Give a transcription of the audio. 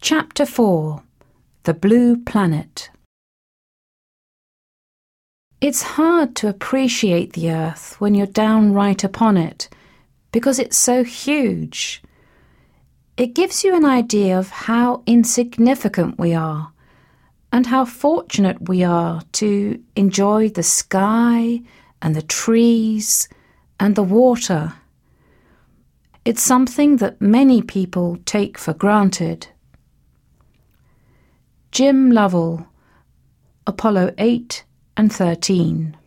Chapter 4. The Blue Planet. It's hard to appreciate the Earth when you're down right upon it, because it's so huge. It gives you an idea of how insignificant we are, and how fortunate we are to enjoy the sky and the trees and the water. It's something that many people take for granted. Jim Lovell, Apollo 8 and 13.